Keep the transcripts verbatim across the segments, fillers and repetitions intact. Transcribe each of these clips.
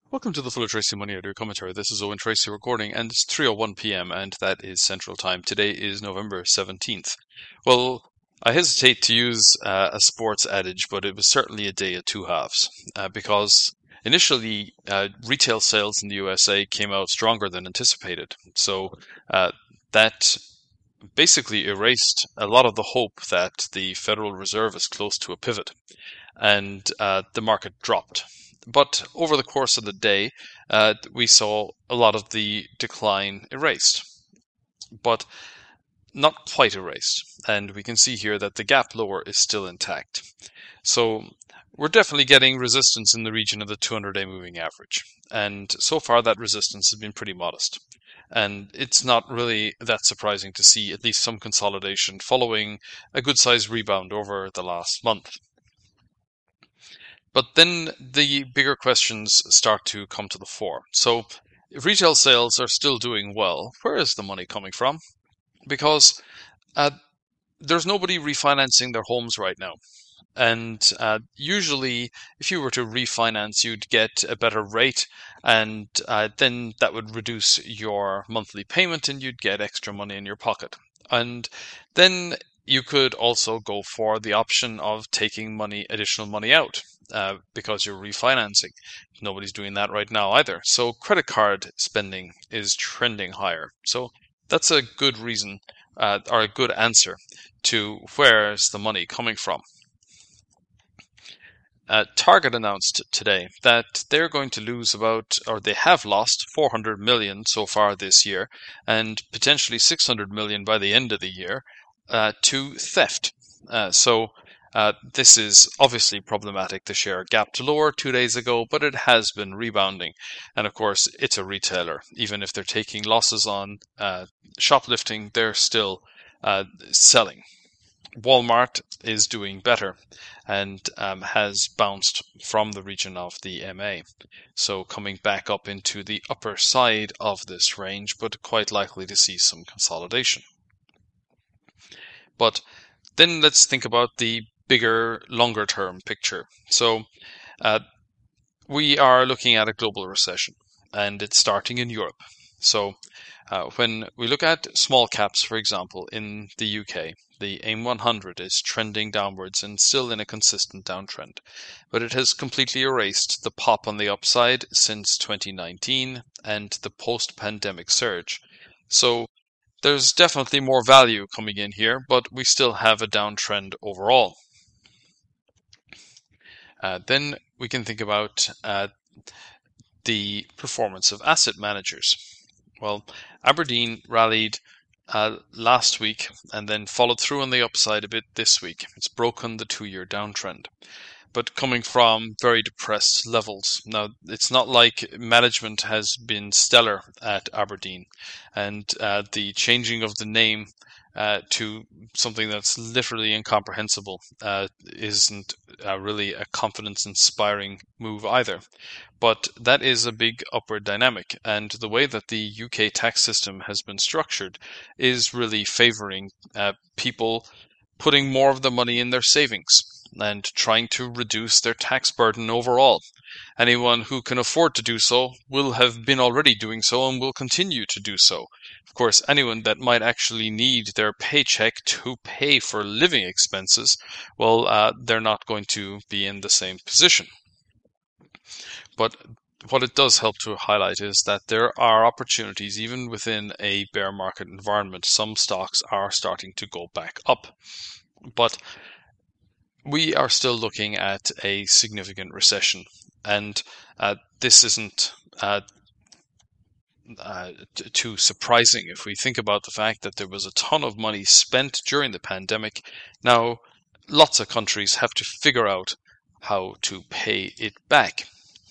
Welcome to the Full of Tracy Money Audio Commentary. This is Owen Tracy recording, and it's three oh one p m, and that is Central Time. Today is November seventeenth. Well, I hesitate to use uh, a sports adage, but it was certainly a day of two halves, uh, because initially uh, retail sales in the U S A came out stronger than anticipated. So uh, that basically erased a lot of the hope that the Federal Reserve is close to a pivot, and uh, the market dropped. But over the course of the day, uh, we saw a lot of the decline erased, but not quite erased. And we can see here that the gap lower is still intact. So we're definitely getting resistance in the region of the two hundred day moving average. And so far that resistance has been pretty modest. And it's not really that surprising to see at least some consolidation following a good sized rebound over the last month. But then the bigger questions start to come to the fore. So if retail sales are still doing well, where is the money coming from? Because uh, there's nobody refinancing their homes right now. And uh, usually, if you were to refinance, you'd get a better rate, and uh, then that would reduce your monthly payment, and you'd get extra money in your pocket. And then you could also go for the option of taking money, additional money out, uh, because you're refinancing. Nobody's doing that right now either. So credit card spending is trending higher. So that's a good reason, uh, or a good answer to where's the money coming from. Uh, Target announced today that they're going to lose about, or they have lost four hundred million so far this year, and potentially six hundred million by the end of the year, uh, to theft. Uh, so uh, this is obviously problematic. The share gapped lower two days ago, but it has been rebounding. And of course, it's a retailer. Even if they're taking losses on uh, shoplifting, they're still uh, selling. Walmart is doing better and um, has bounced from the region of the M A. So coming back up into the upper side of this range, but quite likely to see some consolidation. But then let's think about the bigger, longer term picture. So uh, we are looking at a global recession, and it's starting in Europe. So uh, when we look at small caps, for example, in the U K, the AIM one hundred is trending downwards and still in a consistent downtrend. But it has completely erased the pop on the upside since twenty nineteen and the post-pandemic surge. So there's definitely more value coming in here, but we still have a downtrend overall. Uh, then we can think about uh, the performance of asset managers. Well, Aberdeen rallied uh, last week and then followed through on the upside a bit this week. It's broken the two-year downtrend, but coming from very depressed levels. Now, it's not like management has been stellar at Aberdeen, and uh, the changing of the name uh, to something that's literally incomprehensible uh, isn't uh, really a confidence-inspiring move either. But that is a big upward dynamic, and the way that the U K tax system has been structured is really favoring uh, people putting more of the money in their savings and trying to reduce their tax burden overall. Anyone who can afford to do so will have been already doing so and will continue to do so. Of course, anyone that might actually need their paycheck to pay for living expenses, well, uh, they're not going to be in the same position. But what it does help to highlight is that there are opportunities even within a bear market environment. Some stocks are starting to go back up. But we are still looking at a significant recession, and uh, this isn't uh, uh, t- too surprising if we think about the fact that there was a ton of money spent during the pandemic. Now, lots of countries have to figure out how to pay it back.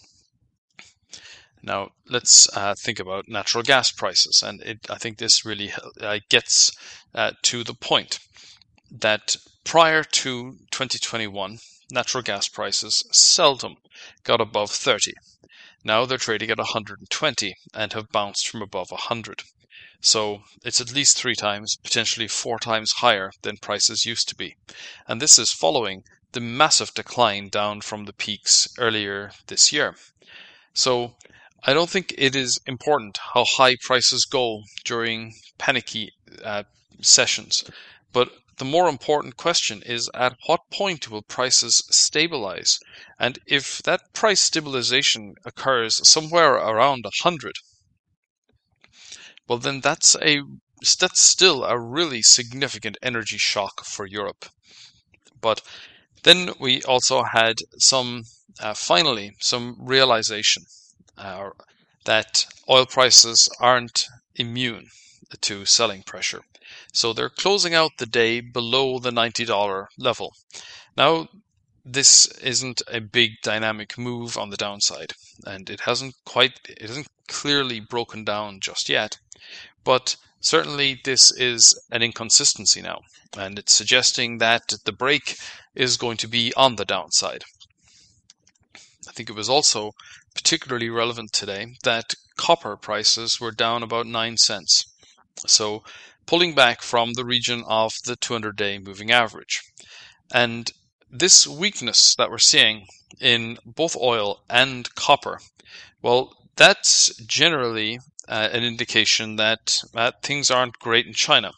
Now, let's uh, think about natural gas prices, and it, I think this really uh, gets uh, to the point that prior to twenty twenty-one, natural gas prices seldom got above thirty. Now they're trading at one hundred twenty and have bounced from above one hundred. So it's at least three times, potentially four times higher than prices used to be. And this is following the massive decline down from the peaks earlier this year. So I don't think it is important how high prices go during panicky uh, sessions, but the more important question is at what point will prices stabilize? And if that price stabilization occurs somewhere around one hundred, well, then that's a that's still a really significant energy shock for Europe. But then we also had some, uh, finally, some realization uh, that oil prices aren't immune to selling pressure. So they're closing out the day below the ninety dollar level. Now, this isn't a big dynamic move on the downside, and it hasn't quite, it hasn't clearly broken down just yet. But certainly this is an inconsistency now, and it's suggesting that the break is going to be on the downside. I think it was also particularly relevant today that copper prices were down about nine cents. So pulling back from the region of the two hundred day moving average. And this weakness that we're seeing in both oil and copper, well, that's generally uh, an indication that uh, things aren't great in China.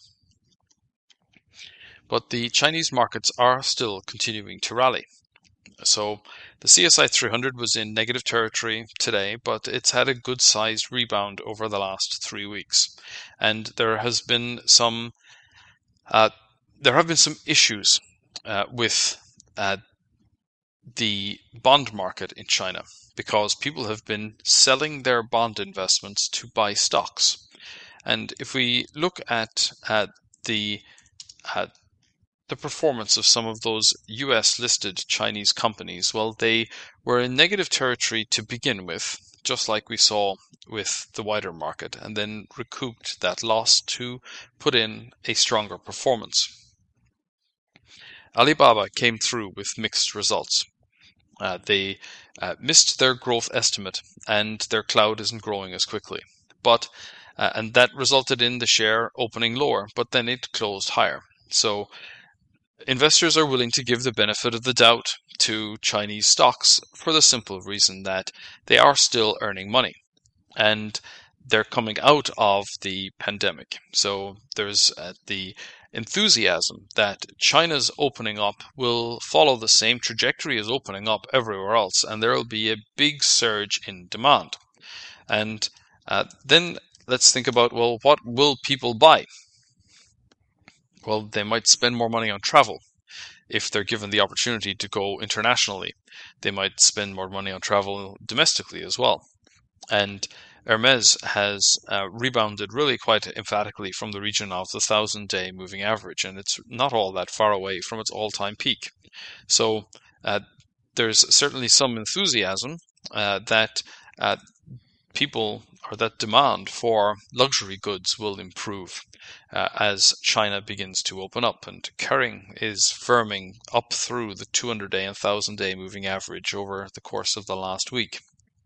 But the Chinese markets are still continuing to rally. So the C S I three hundred was in negative territory today, but it's had a good sized rebound over the last three weeks. And there has been some, uh, there have been some issues uh, with uh, the bond market in China, because people have been selling their bond investments to buy stocks. And if we look at uh, the uh, the performance of some of those U S listed Chinese companies, well, they were in negative territory to begin with, just like we saw with the wider market, and then recouped that loss to put in a stronger performance. Alibaba came through with mixed results. Uh, they uh, missed their growth estimate, and their cloud isn't growing as quickly. But uh, and that resulted in the share opening lower, but then it closed higher. So investors are willing to give the benefit of the doubt to Chinese stocks for the simple reason that they are still earning money, and they're coming out of the pandemic. So there's uh, the enthusiasm that China's opening up will follow the same trajectory as opening up everywhere else, and there will be a big surge in demand. And uh, then let's think about, well, what will people buy? Well, they might spend more money on travel if they're given the opportunity to go internationally. They might spend more money on travel domestically as well. And Hermes has uh, rebounded really quite emphatically from the region of the thousand day moving average, and it's not all that far away from its all-time peak. So uh, there's certainly some enthusiasm uh, that uh, people, or that demand for luxury goods will improve uh, as China begins to open up, and Kering is firming up through the two hundred day and one thousand day moving average over the course of the last week.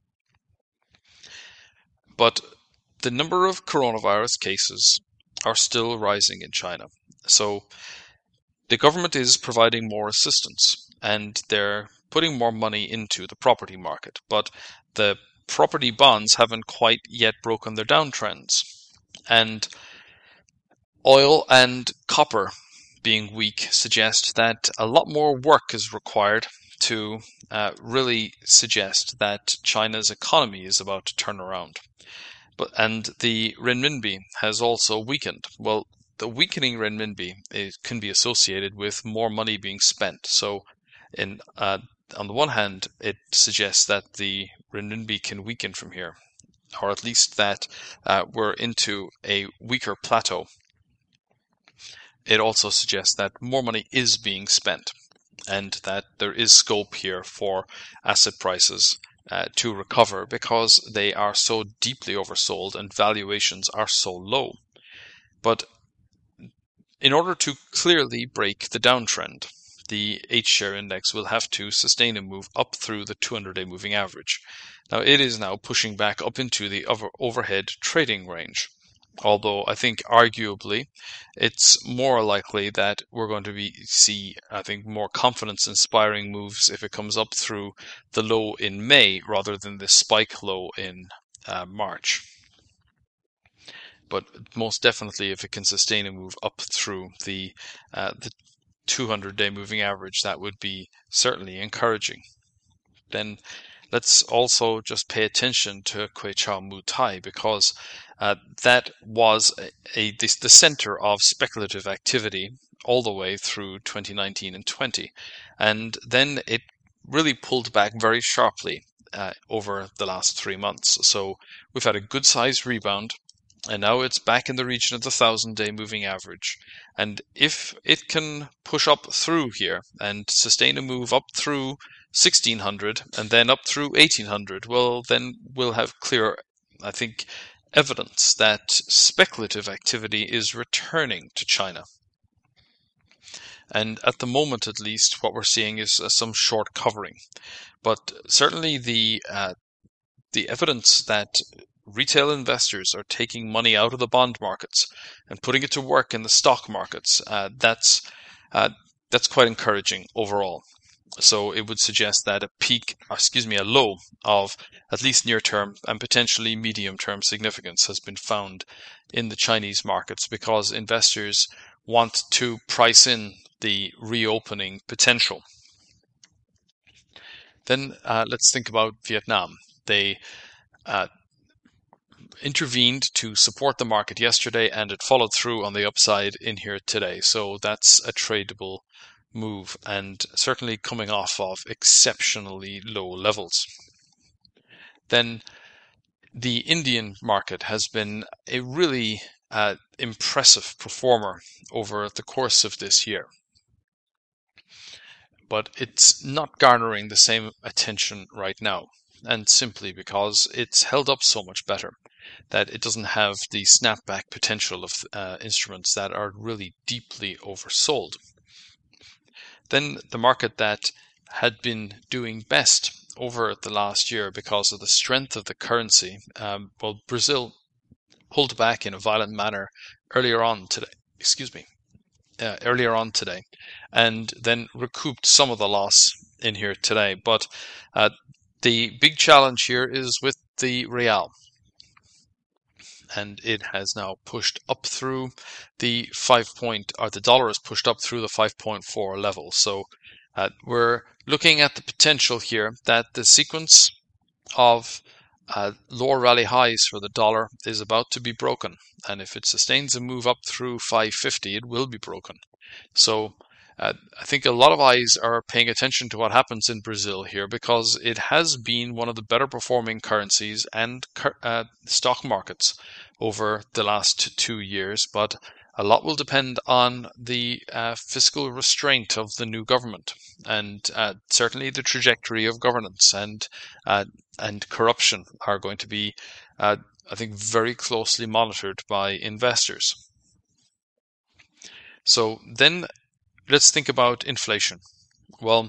But the number of coronavirus cases are still rising in China. So the government is providing more assistance, and they're putting more money into the property market. But the property bonds haven't quite yet broken their downtrends. And oil and copper being weak suggest that a lot more work is required to uh, really suggest that China's economy is about to turn around. But and the renminbi has also weakened. Well, the weakening renminbi it can be associated with more money being spent. So, in uh, on the one hand, it suggests that the renminbi can weaken from here, or at least that uh, we're into a weaker plateau. It also suggests that more money is being spent, and that there is scope here for asset prices Uh, to recover, because they are so deeply oversold and valuations are so low. But in order to clearly break the downtrend, the H-share index will have to sustain a move up through the two hundred day moving average. Now it is now pushing back up into the over overhead trading range. Although I think arguably it's more likely that we're going to be see, I think, more confidence-inspiring moves if it comes up through the low in May rather than this spike low in uh, March. But most definitely, if it can sustain a move up through the uh, the two hundred day moving average, that would be certainly encouraging. Then let's also just pay attention to Kweichow Mutai because uh, that was a, a the, the center of speculative activity all the way through twenty nineteen and twenty, and then it really pulled back very sharply uh, over the last three months. So we've had a good sized rebound, and now it's back in the region of the thousand day moving average. And if it can push up through here and sustain a move up through sixteen hundred and then up through eighteen hundred, well, then we'll have clear, I think, evidence that speculative activity is returning to China. And at the moment, at least, what we're seeing is uh, some short covering. But certainly the uh, the evidence that retail investors are taking money out of the bond markets and putting it to work in the stock markets, uh, that's uh, that's quite encouraging overall. So it would suggest that a peak, excuse me, a low of at least near-term and potentially medium-term significance has been found in the Chinese markets because investors want to price in the reopening potential. Then uh, let's think about Vietnam. They uh, intervened to support the market yesterday, and it followed through on the upside in here today. So that's a tradable move, and certainly coming off of exceptionally low levels. Then the Indian market has been a really uh, impressive performer over the course of this year, but it's not garnering the same attention right now, and simply because it's held up so much better that it doesn't have the snapback potential of uh, instruments that are really deeply oversold. Then the market that had been doing best over the last year because of the strength of the currency, um, well, Brazil pulled back in a violent manner earlier on today, excuse me, uh, earlier on today, and then recouped some of the loss in here today. But uh, the big challenge here is with the real, and it has now pushed up through the five point, or the dollar has pushed up through the five point four level. So uh, we're looking at the potential here that the sequence of uh, lower rally highs for the dollar is about to be broken. And if it sustains a move up through five fifty, it will be broken. So uh, I think a lot of eyes are paying attention to what happens in Brazil here because it has been one of the better performing currencies and uh, stock markets over the last two years, but a lot will depend on the uh, fiscal restraint of the new government, and uh, certainly the trajectory of governance and uh, and corruption are going to be, uh, I think, very closely monitored by investors. So then let's think about inflation. Well,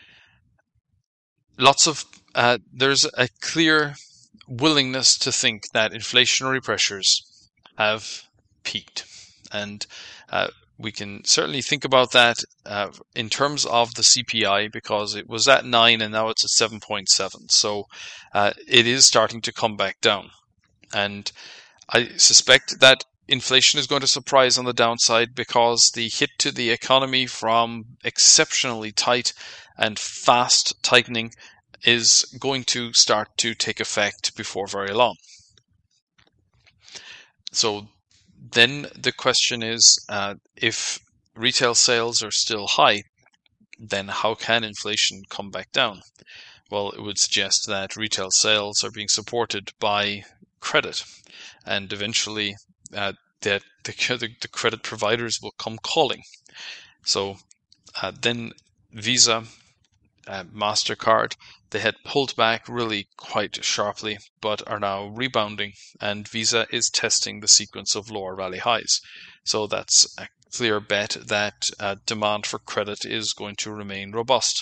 lots of uh, there's a clear willingness to think that inflationary pressures have peaked. And uh, we can certainly think about that uh, in terms of the C P I because it was at nine and now it's at seven point seven. So uh, it is starting to come back down. And I suspect that inflation is going to surprise on the downside because the hit to the economy from exceptionally tight and fast tightening is going to start to take effect before very long. So then the question is, uh, if retail sales are still high, then how can inflation come back down? Well, it would suggest that retail sales are being supported by credit, and eventually uh, that the, the credit providers will come calling. So uh, then Visa, uh, MasterCard, they had pulled back really quite sharply, but are now rebounding, and Visa is testing the sequence of lower rally highs. So that's a clear bet that uh, demand for credit is going to remain robust.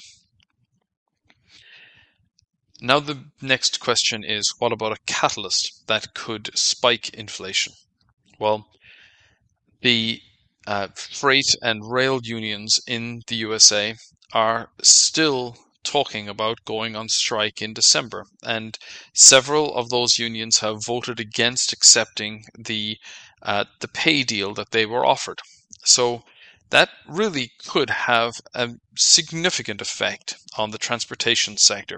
Now the next question is, what about a catalyst that could spike inflation? Well, the uh, freight and rail unions in the U S A are still talking about going on strike in December, and several of those unions have voted against accepting the uh, the pay deal that they were offered. So that really could have a significant effect on the transportation sector.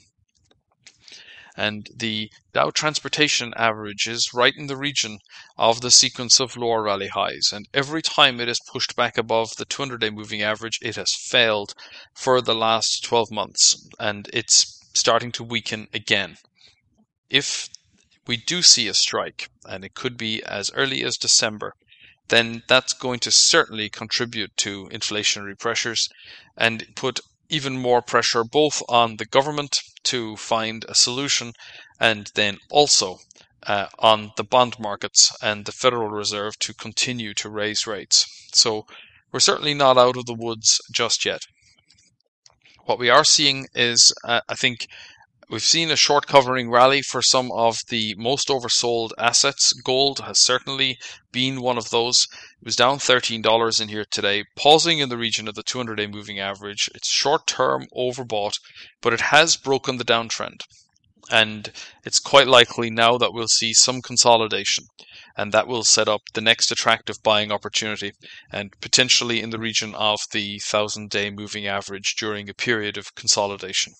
And the Dow Transportation Average is right in the region of the sequence of lower rally highs. And every time it is pushed back above the two hundred day moving average, it has failed for the last twelve months. And it's starting to weaken again. If we do see a strike, and it could be as early as December, then that's going to certainly contribute to inflationary pressures and put even more pressure both on the government to find a solution and then also uh, on the bond markets and the Federal Reserve to continue to raise rates. So we're certainly not out of the woods just yet. What we are seeing is, uh, I think, we've seen a short covering rally for some of the most oversold assets. Gold has certainly been one of those. It was down thirteen dollars in here today, pausing in the region of the two hundred day moving average. It's short-term overbought, but it has broken the downtrend. And it's quite likely now that we'll see some consolidation, and that will set up the next attractive buying opportunity, and potentially in the region of the one thousand day moving average during a period of consolidation.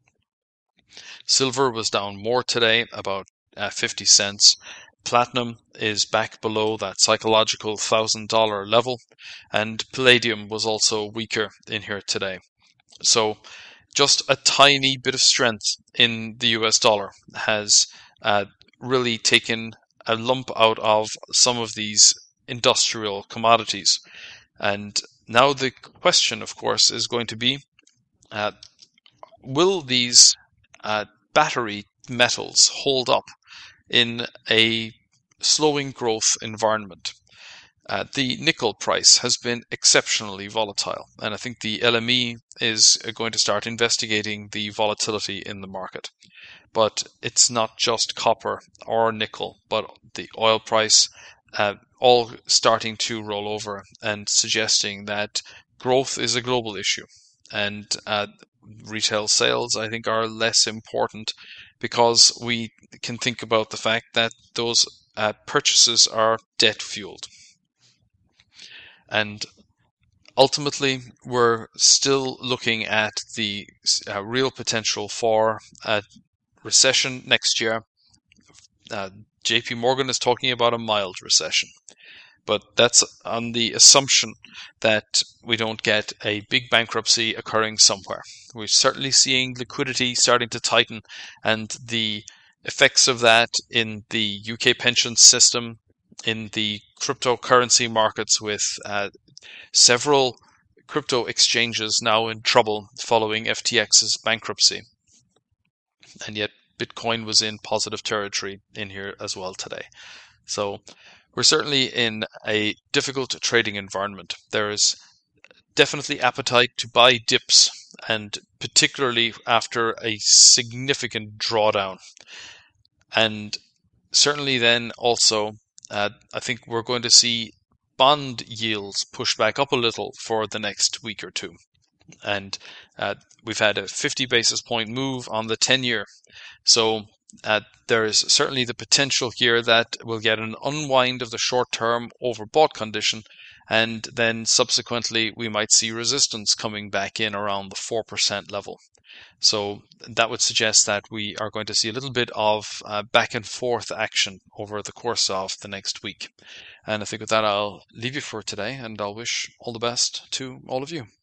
Silver was down more today, about uh, fifty cents. Platinum is back below that psychological one thousand dollar level, and palladium was also weaker in here today. So just a tiny bit of strength in the U S dollar has uh, really taken a lump out of some of these industrial commodities. And now the question, of course, is going to be, uh, will these uh, battery metals hold up in a slowing growth environment? Uh, the nickel price has been exceptionally volatile, and I think the L M E is going to start investigating the volatility in the market. But it's not just copper or nickel, but the oil price, uh, all starting to roll over and suggesting that growth is a global issue. And uh, retail sales, I think, are less important because we can think about the fact that those uh, purchases are debt fueled. And ultimately, we're still looking at the uh, real potential for a recession next year. Uh, J P Morgan is talking about a mild recession, but that's on the assumption that we don't get a big bankruptcy occurring somewhere. We're certainly seeing liquidity starting to tighten, and the effects of that in the U K pension system, in the cryptocurrency markets, with uh, several crypto exchanges now in trouble following F T X's bankruptcy. And yet Bitcoin was in positive territory in here as well today. So we're certainly in a difficult trading environment. There is definitely appetite to buy dips, and particularly after a significant drawdown. And certainly then also, uh, I think we're going to see bond yields push back up a little for the next week or two. And uh, we've had a fifty basis point move on the ten year. So uh, there is certainly the potential here that we'll get an unwind of the short-term overbought condition, and then subsequently we might see resistance coming back in around the four percent level. So that would suggest that we are going to see a little bit of uh, back and forth action over the course of the next week. And I think with that, I'll leave you for today, and I'll wish all the best to all of you.